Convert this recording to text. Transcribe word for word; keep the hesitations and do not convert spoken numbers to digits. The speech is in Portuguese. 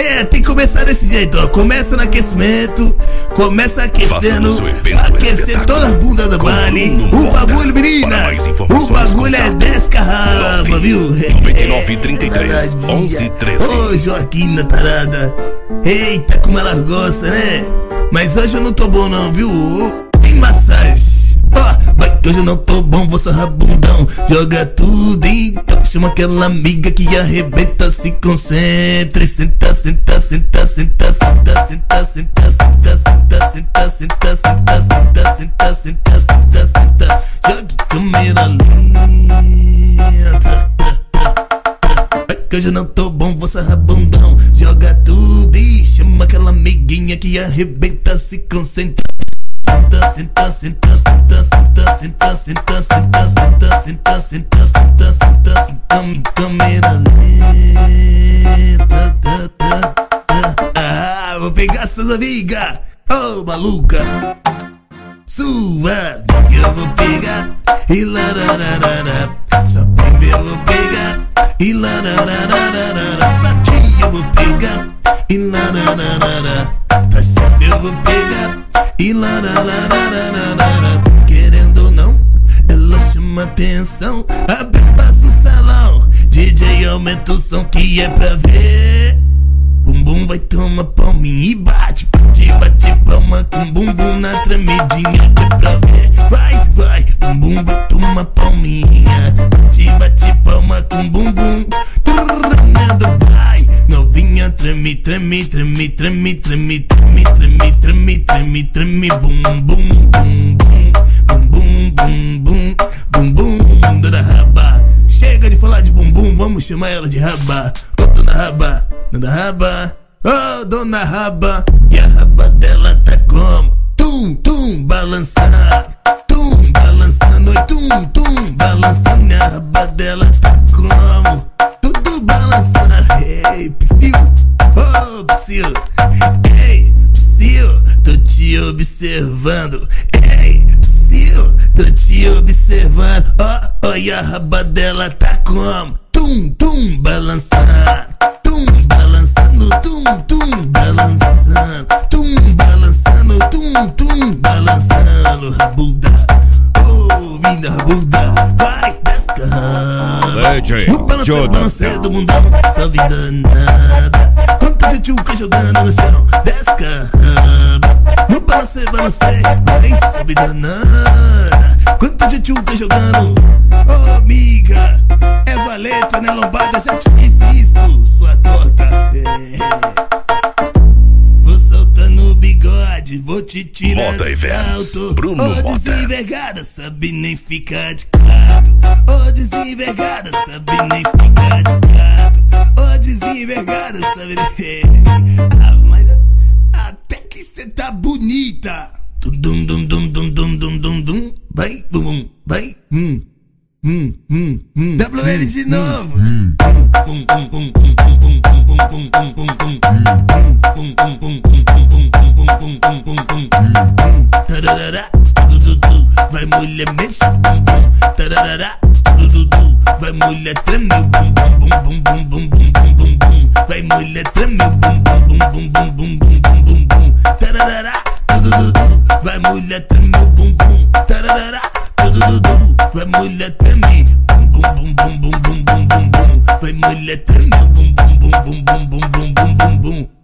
É, tem que começar desse jeito, ó. Começa no aquecimento, começa aquecendo, aquecer toda a bunda do baile. O bagulho, meninas, o bagulho é descarraba, viu? noventa e nove, trinta e três, onze, treze. Ô, Joaquina tarada. Eita, como ela gosta, né? Mas hoje eu não tô bom não, viu? Tem massagem. Ó, vai que hoje eu não tô bom, vou sarrar bundão. Joga tudo então, chama aquela amiga que arrebenta. Se concentre, senta, senta, senta, senta, senta, senta, senta, senta, senta, senta, senta, senta, senta, senta, senta, senta, senta. Jogue câmera lenta. Vai que hoje eu não tô bom, vou sarrar bundão. Joga tudo e chama aquela amiguinha que arrebenta. Se concentra. Senta, senta, senta, senta, senta, senta, senta, senta, senta, senta, senta, senta, senta, senta, em câmera lenta. Ah, vou pegar suas amigas, ô maluca. Sua amiga eu vou pegar e larararara. Sua prima eu vou pegar e larararara. Sua tia eu vou pegar e larararara. Tua chefe eu vou pegar e larararara. Querendo ou não, ela chama atenção. Abre espaço no salão, D J aumenta o som que é pra ver. Bumbum vai tomar palminha e bate, bate, bate palma com bumbum na tremidinha que é pra ver. Vai, vai, bumbum vai tomar palminha, bate, bate palma com bumbum. Tremendo, vai, novinha treme, treme, treme, treme, treme, treme, treme, treme, treme, treme, bum, bum, bum, bum, bum, bum, bum, bum, bum, dona Raba. Chega de falar de bumbum, vamos chamar ela de Raba. Ô, dona Raba, dona Raba, ô, dona Raba. E a raba dela tá como? Tum, tum, balançando, tum, balançando, oi, tum, tum, balançando. E a raba dela tá como? Tudo balançando. Ei, Psyu, oh, Psyu, ei, Psyu, tô te observando. Ei, Psyu, tô te observando. Ó, oh, e a raba dela tá como? Tum, tum, balançando, tum, balançando, tum, tum, balançando, tum, balançando, tum, tum, balançando. Rabuda, oh, minha rabuda, vai, descarrega. No balanço, balanço do mundão, essa vida nada. Quanta gente fica jogando no chão, descarrega. No balanço, balanço, vai, sobe danada. Quanta gente fica jogando, oh, amiga, é valeta, né, lombada, já te fiz isso, sua torta. É. Vou soltando o bigode, vou te tirar Moda do salto. Bruno Ô, Moda. desenvergada, sabe nem ficar de gato. Ô, desenvergada, sabe nem ficar de gato. Ô, desenvergada, sabe nem... Ah, mas até que cê tá bonita. Dum, dum, dum, dum, dum, dum, dum, dum, dum. Vai, bum, bum, vai, hum. Hum, hum, hum. W L de novo. Tarará, dudu, vai mulher mexe bum bum. Tarará, dudu, vai mulher treme bum bum bum bum bum bum bum bum bum. Vai mulher treme bum bum bum bum bum bum bum bum bum. Tarará, dudu, vai mulher treme bum bum. Tarará, dudu, vai mulher treme bum bum bum bum bum bum bum bum. Vai mulher treme bum bum bum bum bum bum bum bum bum bum.